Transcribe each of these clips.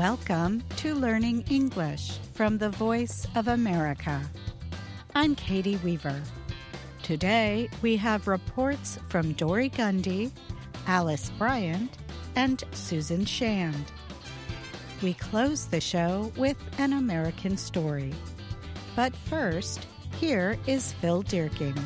Welcome to Learning English from the Voice of America. I'm Katie Weaver. Today we have reports from Dory Gundy, Alice Bryant, and Susan Shand. We close the show with an American story. But first, here is Phil Dierking.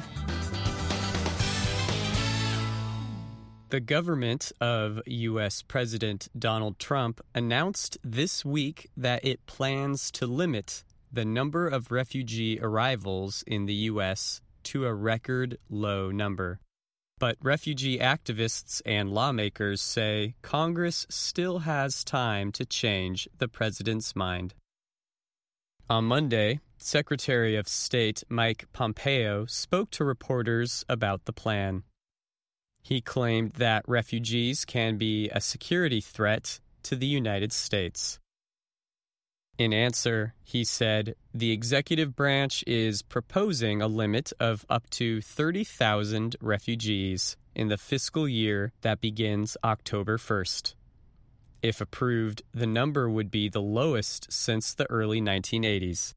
The government of U.S. President Donald Trump announced this week that it plans to limit the number of refugee arrivals in the U.S. to a record low number. But refugee activists and lawmakers say Congress still has time to change the president's mind. On Monday, Secretary of State Mike Pompeo spoke to reporters about the plan. He claimed that refugees can be a security threat to the United States. In answer, he said, the executive branch is proposing a limit of up to 30,000 refugees in the fiscal year that begins October 1st. If approved, the number would be the lowest since the early 1980s.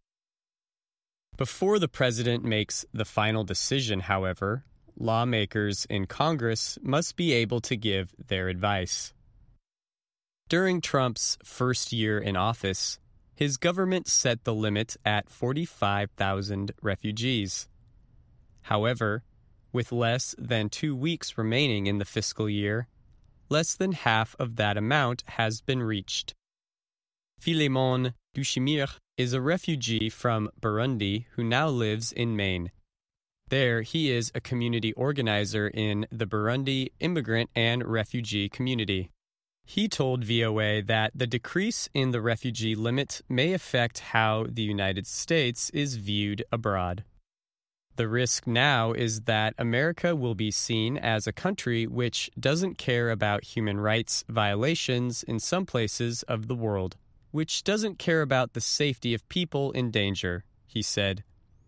Before the president makes the final decision, however, lawmakers in Congress must be able to give their advice. During Trump's first year in office, his government set the limit at 45,000 refugees. However, with less than 2 weeks remaining in the fiscal year, less than half of that amount has been reached. Philemon Dushimir is a refugee from Burundi who now lives in Maine. There, he is a community organizer in the Burundi immigrant and refugee community. He told VOA that the decrease in the refugee limit may affect how the United States is viewed abroad. The risk now is that America will be seen as a country which doesn't care about human rights violations in some places of the world, which doesn't care about the safety of people in danger, he said.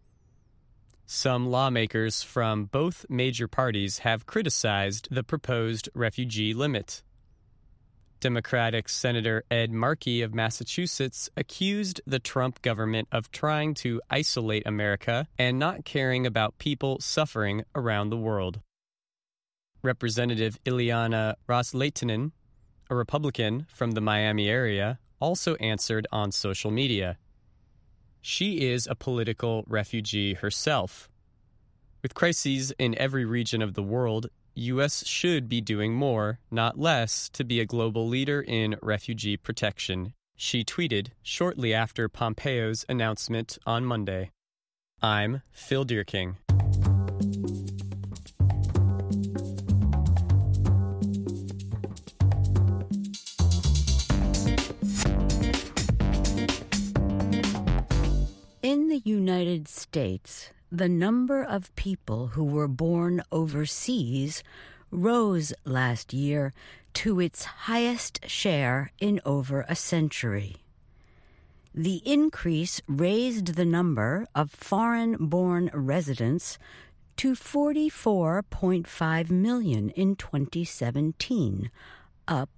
Some lawmakers from both major parties have criticized the proposed refugee limit. Democratic Senator Ed Markey of Massachusetts accused the Trump government of trying to isolate America and not caring about people suffering around the world. Representative Ileana Ros-Lehtinen, a Republican from the Miami area, also answered on social media. She is a political refugee herself. With crises in every region of the world, U.S. should be doing more, not less, to be a global leader in refugee protection, she tweeted shortly after Pompeo's announcement on Monday. I'm Phil Dierking. In the United States, the number of people who were born overseas rose last year to its highest share in over a century. The increase raised the number of foreign-born residents to 44.5 million in 2017, up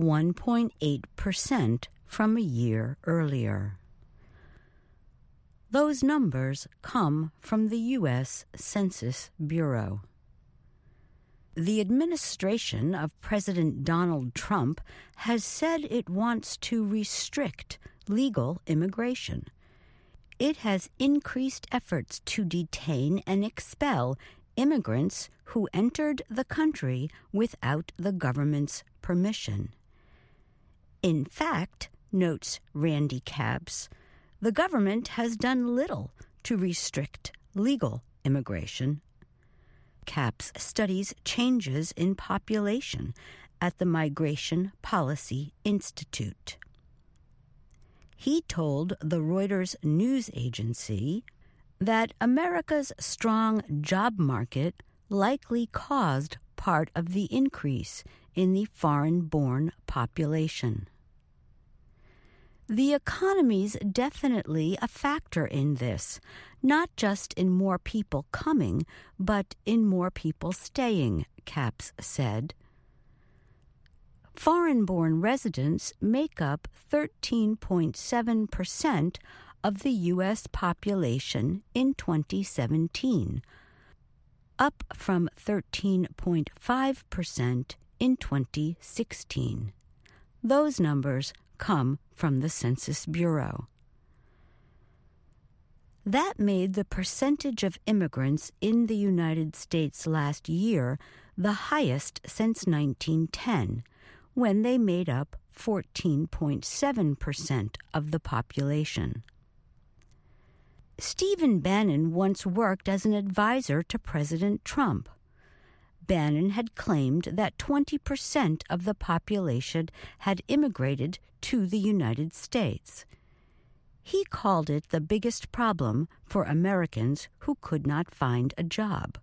1.8% from a year earlier. Those numbers come from the U.S. Census Bureau. The administration of President Donald Trump has said it wants to restrict legal immigration. It has increased efforts to detain and expel immigrants who entered the country without the government's permission. In fact, notes Randy Capps, the government has done little to restrict legal immigration. Capps studies changes in population at the Migration Policy Institute. He told the Reuters news agency that America's strong job market likely caused part of the increase in the foreign-born population. The economy's definitely a factor in this, not just in more people coming, but in more people staying, Capps said. foreign-born residents make up 13.7% of the U.S. population in 2017, up from 13.5% in 2016. Those numbers come from the Census Bureau. That made the percentage of immigrants in the United States last year the highest since 1910, when they made up 14.7% of the population. Stephen Bannon once worked as an advisor to President Trump. Bannon had claimed that 20% of the population had immigrated to the United States. He called it the biggest problem for Americans who could not find a job.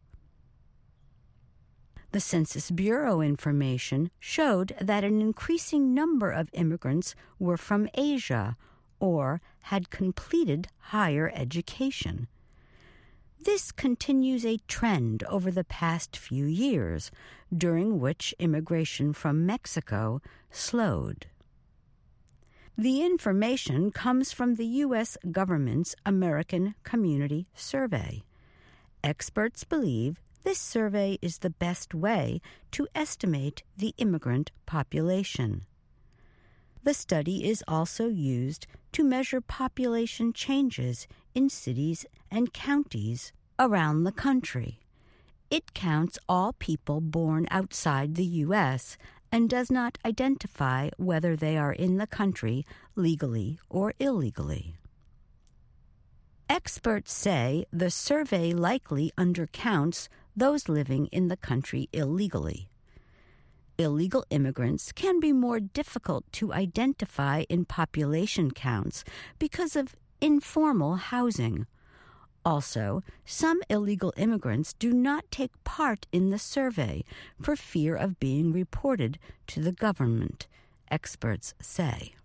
The Census Bureau information showed that an increasing number of immigrants were from Asia or had completed higher education. This continues a trend over the past few years, during which immigration from Mexico slowed. The information comes from the U.S. government's American Community Survey. Experts believe this survey is the best way to estimate the immigrant population. The study is also used to measure population changes in cities and counties around the country. It counts all people born outside the U.S. and does not identify whether they are in the country legally or illegally. Experts say the survey likely undercounts those living in the country illegally. Illegal immigrants can be more difficult to identify in population counts because of informal housing. Also, some illegal immigrants do not take part in the survey for fear of being reported to the government, experts say.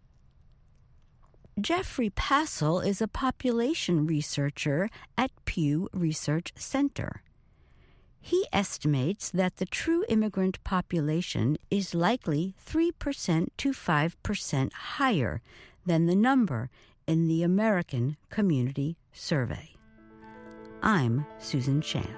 Jeffrey Passel is a population researcher at Pew Research Center. He estimates that the true immigrant population is likely 3% to 5% higher than the number in the American Community Survey. I'm Susan Shand.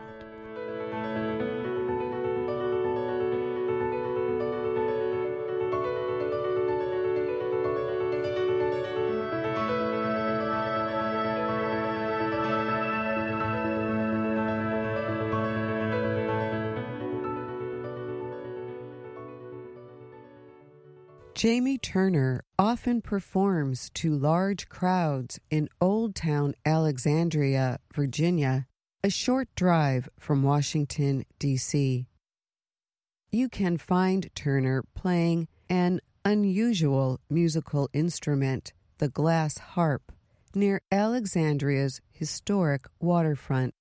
Jamie Turner often performs to large crowds in Old Town Alexandria, Virginia, a short drive from Washington, D.C. You can find Turner playing an unusual musical instrument, the glass harp, near Alexandria's historic waterfront.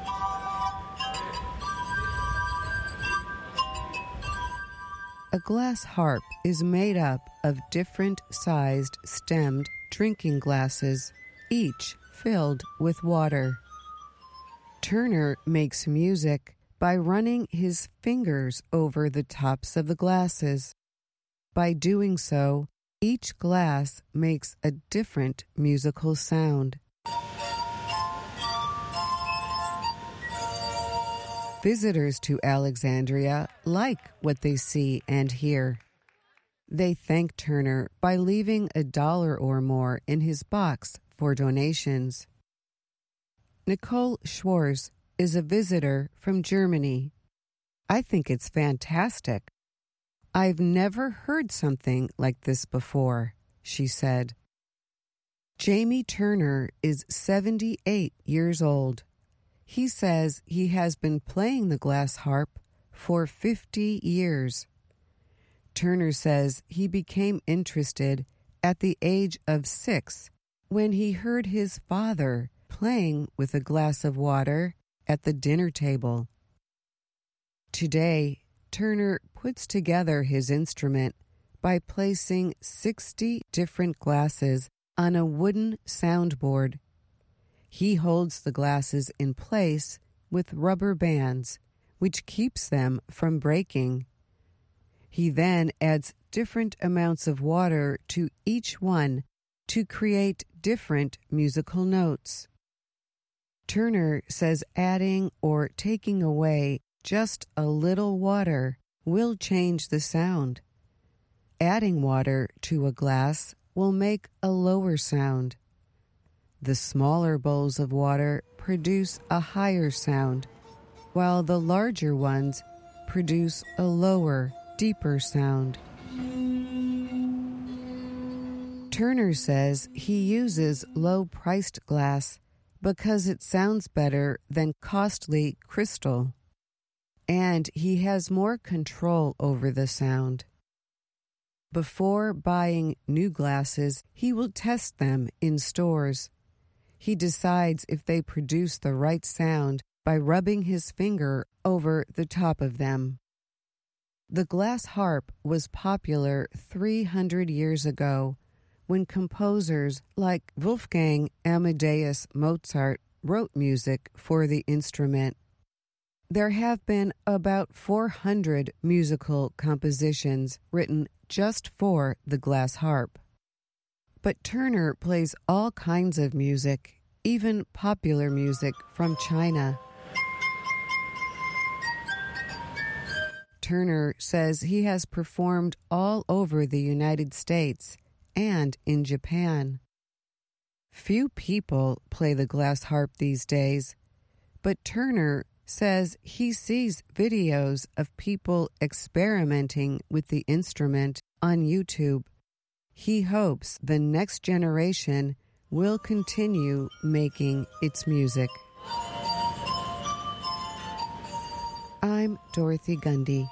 A glass harp is made up of different-sized stemmed drinking glasses, each filled with water. Turner makes music by running his fingers over the tops of the glasses. By doing so, each glass makes a different musical sound. Visitors to Alexandria like what they see and hear. They thank Turner by leaving $1 or more in his box for donations. Nicole Schwarz is a visitor from Germany. I think it's fantastic. I've never heard something like this before, she said. Jamie Turner is 78 years old. He says he has been playing the glass harp for 50 years. Turner says he became interested at the age of 6 when he heard his father playing with a glass of water at the dinner table. Today, Turner puts together his instrument by placing 60 different glasses on a wooden soundboard. He holds the glasses in place with rubber bands, which keeps them from breaking. He then adds different amounts of water to each one to create different musical notes. Turner says adding or taking away just a little water will change the sound. Adding water to a glass will make a lower sound. The smaller bowls of water produce a higher sound, while the larger ones produce a lower, deeper sound. Turner says he uses low-priced glass because it sounds better than costly crystal, and he has more control over the sound. Before buying new glasses, he will test them in stores. He decides if they produce the right sound by rubbing his finger over the top of them. The glass harp was popular 300 years ago when composers like Wolfgang Amadeus Mozart wrote music for the instrument. There have been about 400 musical compositions written just for the glass harp. But Turner plays all kinds of music, even popular music from China. Turner says he has performed all over the United States and in Japan. Few people play the glass harp these days, but Turner says he sees videos of people experimenting with the instrument on YouTube. He hopes the next generation will continue making its music. I'm Dorothy Gundy.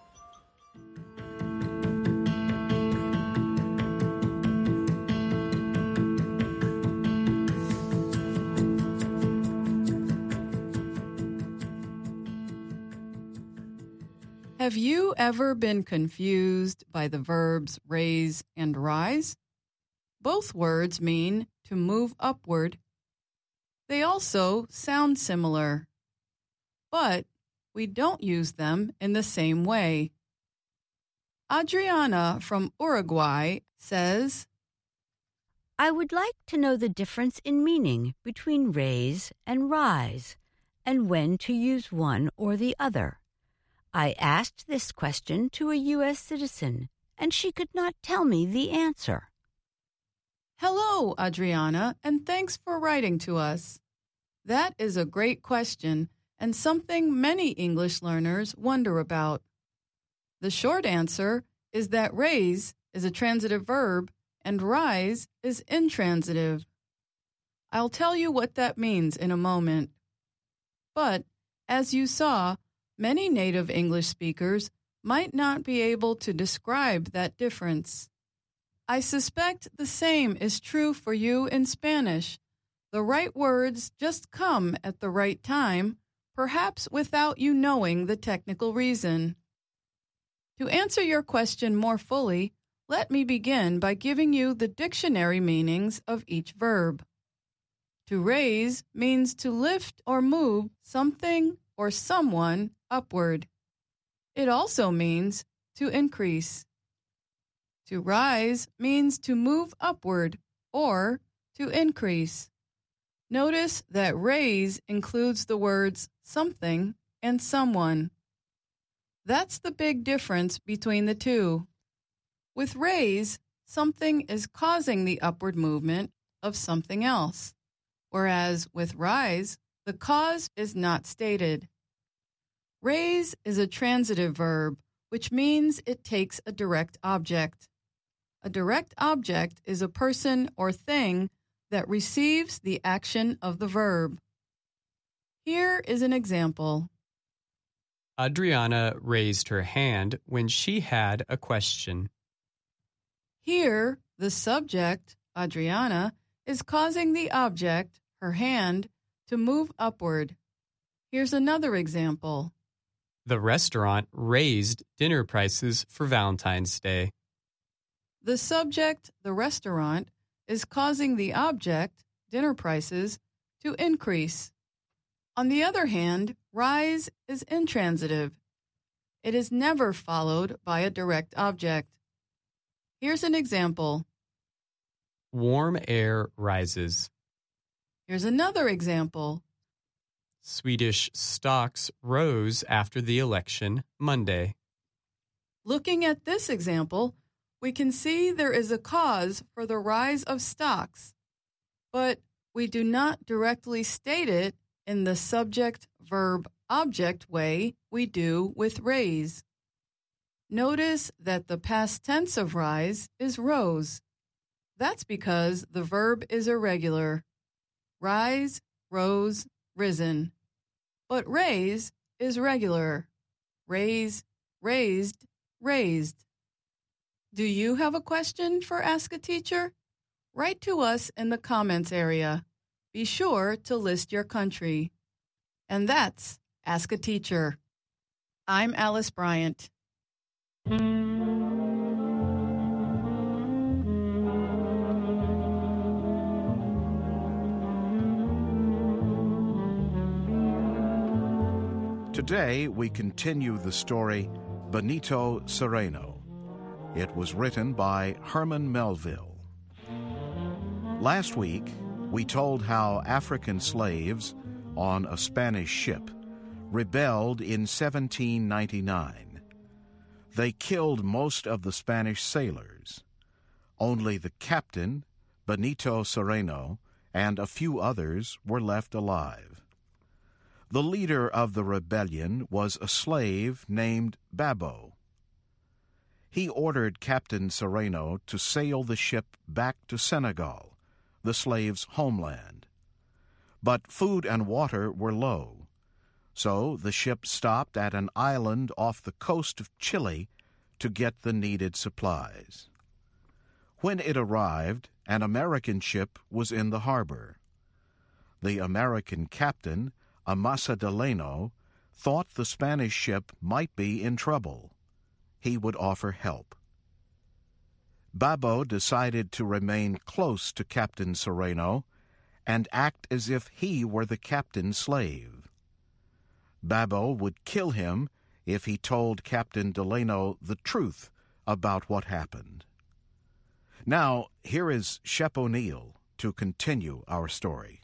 Have you ever been confused by the verbs raise and rise? Both words mean to move upward. They also sound similar, but we don't use them in the same way. Adriana from Uruguay says, I would like to know the difference in meaning between raise and rise, and when to use one or the other. I asked this question to a U.S. citizen, and she could not tell me the answer. Hello, Adriana, and thanks for writing to us. That is a great question and something many English learners wonder about. The short answer is that raise is a transitive verb and rise is intransitive. I'll tell you what that means in a moment. But, as you saw, many native English speakers might not be able to describe that difference. I suspect the same is true for you in Spanish. The right words just come at the right time, perhaps without you knowing the technical reason. To answer your question more fully, let me begin by giving you the dictionary meanings of each verb. To raise means to lift or move something or someone upward. It also means to increase. To rise means to move upward or to increase. Notice that raise includes the words something and someone. That's the big difference between the two. With raise, something is causing the upward movement of something else, whereas with rise, the cause is not stated. Raise is a transitive verb, which means it takes a direct object. A direct object is a person or thing that receives the action of the verb. Here is an example. Adriana raised her hand when she had a question. Here, the subject, Adriana, is causing the object, her hand, to move upward. Here's another example. The restaurant raised dinner prices for Valentine's Day. The subject, the restaurant, is causing the object, dinner prices, to increase. On the other hand, rise is intransitive. It is never followed by a direct object. Here's an example. Warm air rises. Here's another example. Swedish stocks rose after the election Monday. Looking at this example, we can see there is a cause for the rise of stocks, but we do not directly state it in the subject-verb-object way we do with raise. Notice that the past tense of rise is rose. That's because the verb is irregular. Rise, rose, risen. But raise is regular. Raise, raised, raised. Do you have a question for Ask a Teacher? Write to us in the comments area. Be sure to list your country. And that's Ask a Teacher. I'm Alice Bryant. Today, we continue the story Benito Cereno. It was written by Herman Melville. Last week, we told how African slaves on a Spanish ship rebelled in 1799. They killed most of the Spanish sailors. Only the captain, Benito Cereno, and a few others were left alive. The leader of the rebellion was a slave named Babo. He ordered Captain Cereno to sail the ship back to Senegal, the slaves' homeland. But food and water were low, so the ship stopped at an island off the coast of Chile to get the needed supplies. When it arrived, an American ship was in the harbor. The American captain, Amasa Delano, thought the Spanish ship might be in trouble. He would offer help. Babo decided to remain close to Captain Cereno and act as if he were the captain's slave. Babo would kill him if he told Captain Delano the truth about what happened. Now, here is Shep O'Neill to continue our story.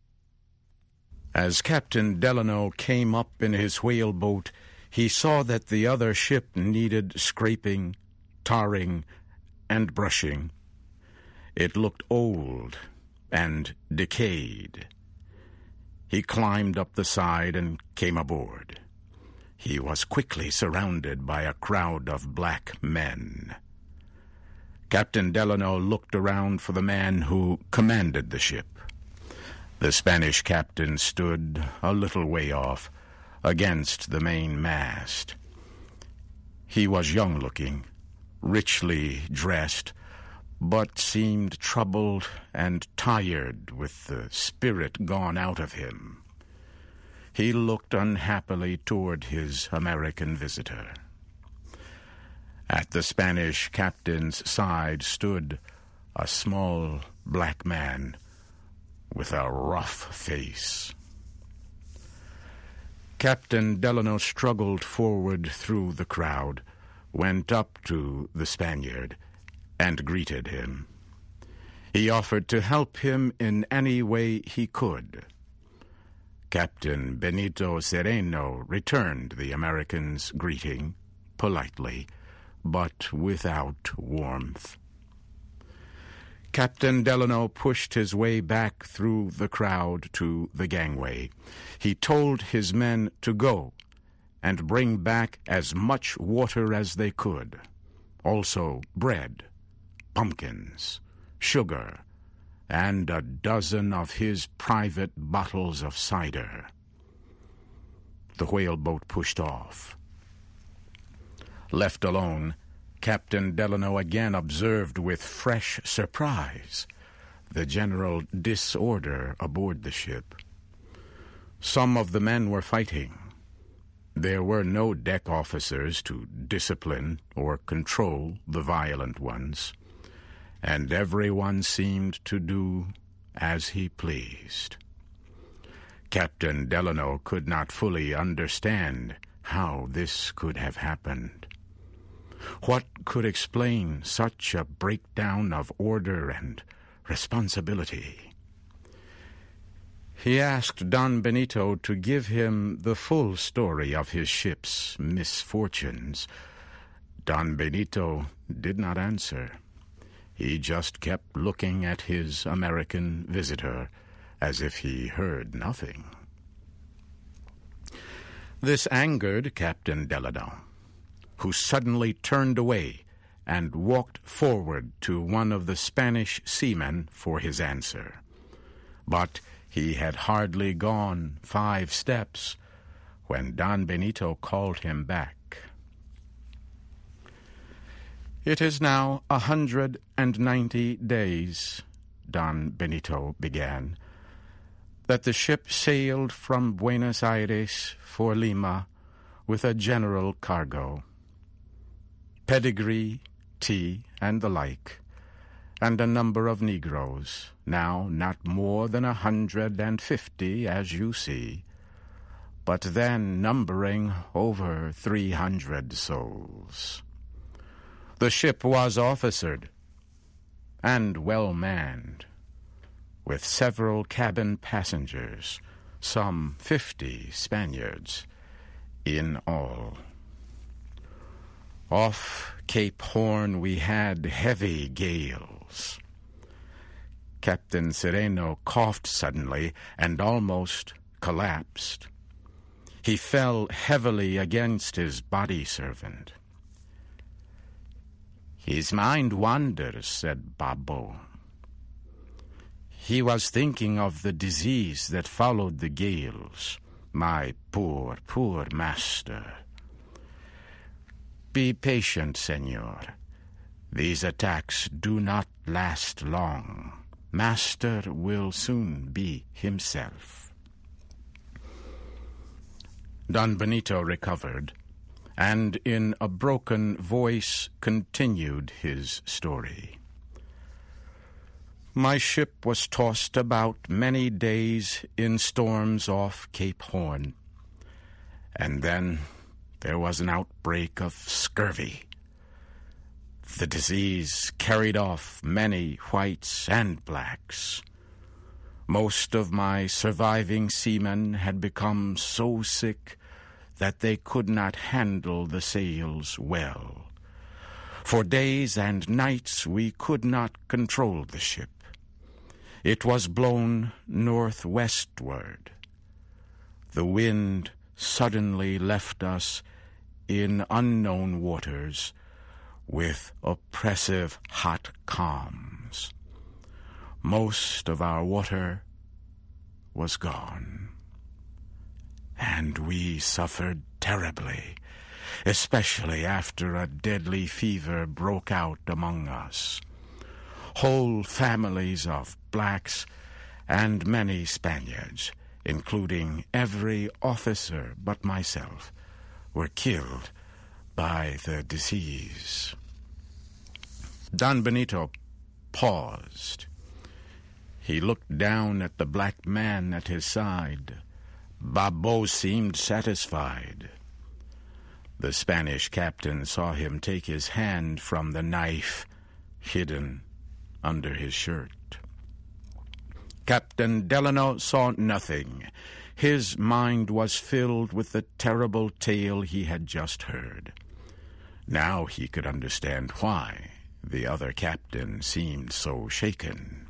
As Captain Delano came up in his whaleboat, he saw that the other ship needed scraping, tarring, and brushing. It looked old and decayed. He climbed up the side and came aboard. He was quickly surrounded by a crowd of black men. Captain Delano looked around for the man who commanded the ship. The Spanish captain stood a little way off, against the main mast. He was young-looking, richly dressed, but seemed troubled and tired with the spirit gone out of him. He looked unhappily toward his American visitor. At the Spanish captain's side stood a small black man with a rough face. Captain Delano struggled forward through the crowd, went up to the Spaniard, and greeted him. He offered to help him in any way he could. Captain Benito Cereno returned the American's greeting politely, but without warmth. Captain Delano pushed his way back through the crowd to the gangway. He told his men to go and bring back as much water as they could, also bread, pumpkins, sugar, and a dozen of his private bottles of cider. The whaleboat pushed off. Left alone, Captain Delano again observed with fresh surprise the general disorder aboard the ship. Some of the men were fighting. There were no deck officers to discipline or control the violent ones, and everyone seemed to do as he pleased. Captain Delano could not fully understand how this could have happened. What could explain such a breakdown of order and responsibility? He asked Don Benito to give him the full story of his ship's misfortunes. Don Benito did not answer. He just kept looking at his American visitor as if he heard nothing. This angered Captain Delano, who suddenly turned away and walked forward to one of the Spanish seamen for his answer. But he had hardly gone 5 steps when Don Benito called him back. "It is now 190 days," Don Benito began, "that the ship sailed from Buenos Aires for Lima with a general cargo, pedigree, tea, and the like, and a number of Negroes, now not more than 150, as you see, but then numbering over 300 souls. The ship was officered and well manned, with several cabin passengers, some 50 Spaniards in all. Off Cape Horn we had heavy gales." Captain Sereno coughed suddenly and almost collapsed. He fell heavily against his body servant. "His mind wanders," said Babo. "He was thinking of the disease that followed the gales. My poor, poor master. Be patient, senor. These attacks do not last long. Master will soon be himself." Don Benito recovered, and in a broken voice continued his story. "My ship was tossed about many days in storms off Cape Horn, and then there was an outbreak of scurvy. The disease carried off many whites and blacks. Most of my surviving seamen had become so sick that they could not handle the sails well. For days and nights we could not control the ship. It was blown northwestward. The wind suddenly left us in unknown waters with oppressive hot calms. Most of our water was gone, and we suffered terribly, especially after a deadly fever broke out among us. Whole families of blacks and many Spaniards, including every officer but myself, were killed by the disease." Don Benito paused. He looked down at the black man at his side. Babo seemed satisfied. The Spanish captain saw him take his hand from the knife hidden under his shirt. Captain Delano saw nothing. His mind was filled with the terrible tale he had just heard. Now he could understand why the other captain seemed so shaken.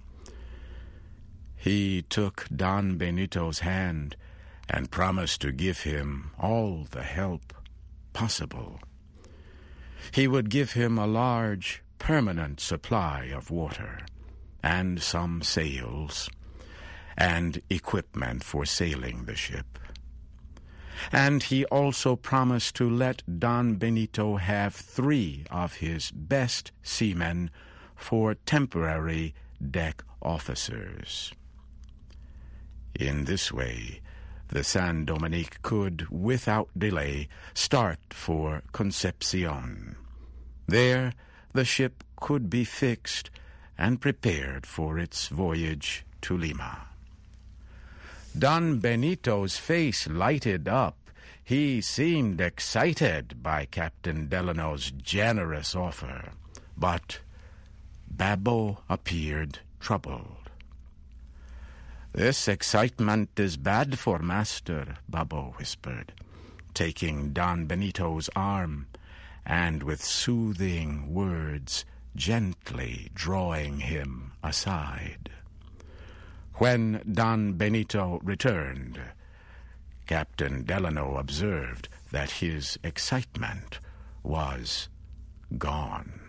He took Don Benito's hand and promised to give him all the help possible. He would give him a large, permanent supply of water, and some sails, and equipment for sailing the ship. And he also promised to let Don Benito have 3 of his best seamen for temporary deck officers. In this way, the San Dominique could, without delay, start for Concepcion. There, the ship could be fixed and prepared for its voyage to Lima. Don Benito's face lighted up. He seemed excited by Captain Delano's generous offer, but Babbo appeared troubled. "This excitement is bad for master," Babbo whispered, taking Don Benito's arm and with soothing words gently drawing him aside. When Don Benito returned, Captain Delano observed that his excitement was gone.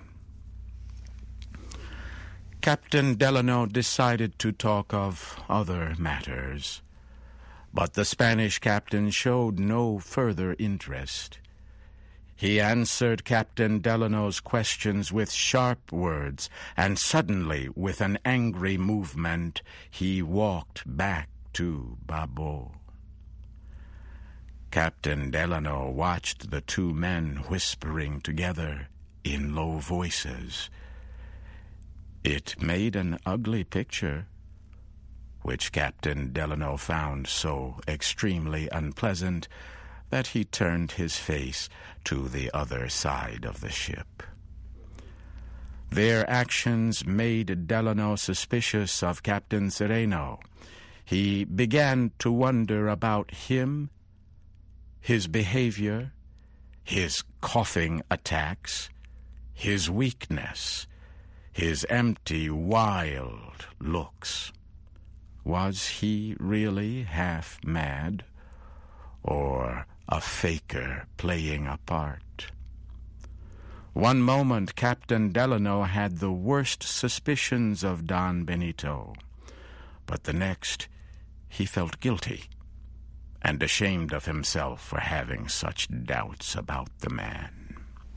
Captain Delano decided to talk of other matters, but the Spanish captain showed no further interest. He answered Captain Delano's questions with sharp words, and suddenly, with an angry movement, he walked back to Babbo. Captain Delano watched the two men whispering together in low voices. It made an ugly picture, which Captain Delano found so extremely unpleasant that he turned his face to the other side of the ship. Their actions made Delano suspicious of Captain Sereno. He began to wonder about him, his behavior, his coughing attacks, his weakness, his empty, wild looks. Was he really half mad, or a faker playing a part? One moment Captain Delano had the worst suspicions of Don Benito, but the next he felt guilty and ashamed of himself for having such doubts about the man.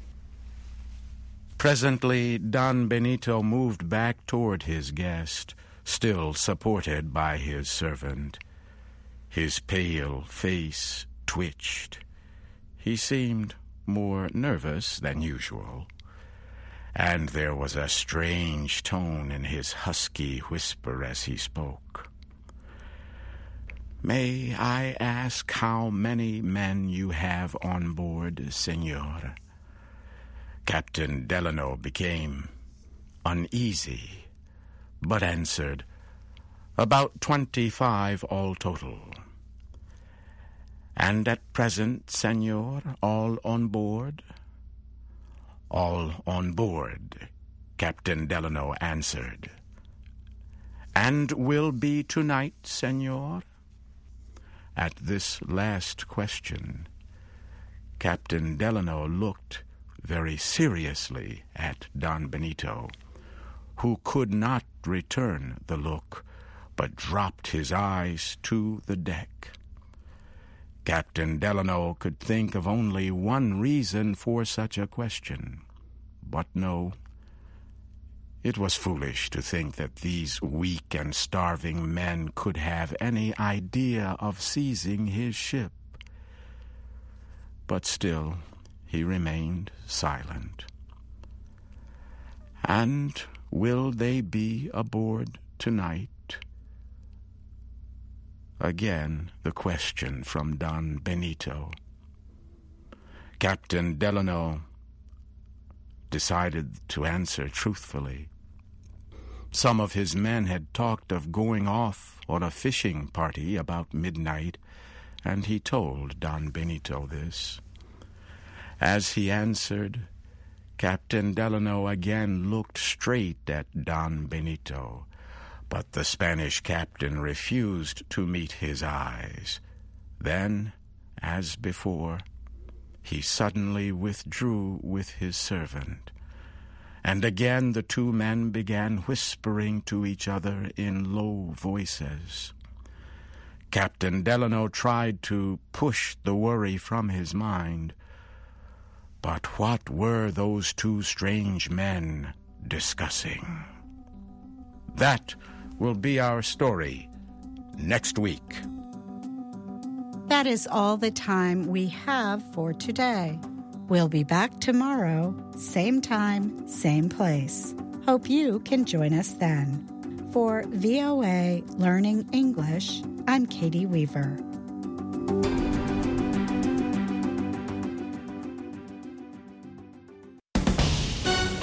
Presently Don Benito moved back toward his guest, still supported by his servant. His pale face twitched. He seemed more nervous than usual, and there was a strange tone in his husky whisper as he spoke. "May I ask how many men you have on board, Senor?" Captain Delano became uneasy, but answered, "About 25 all total." "And at present, Senor, all on board?" "All on board," Captain Delano answered. "And will be tonight, Senor?" At this last question, Captain Delano looked very seriously at Don Benito, who could not return the look, but dropped his eyes to the deck. Captain Delano could think of only one reason for such a question. But no, it was foolish to think that these weak and starving men could have any idea of seizing his ship. But still he remained silent. "And will they be aboard tonight?" Again the question from Don Benito. Captain Delano decided to answer truthfully. Some of his men had talked of going off on a fishing party about midnight, and he told Don Benito this. As he answered, Captain Delano again looked straight at Don Benito, but the Spanish captain refused to meet his eyes. Then, as before, he suddenly withdrew with his servant, and again the two men began whispering to each other in low voices. Captain Delano tried to push the worry from his mind, but what were those two strange men discussing? That will be our story next week. That is all the time we have for today. We'll be back tomorrow, same time, same place. Hope you can join us then. For VOA Learning English, I'm Katie Weaver.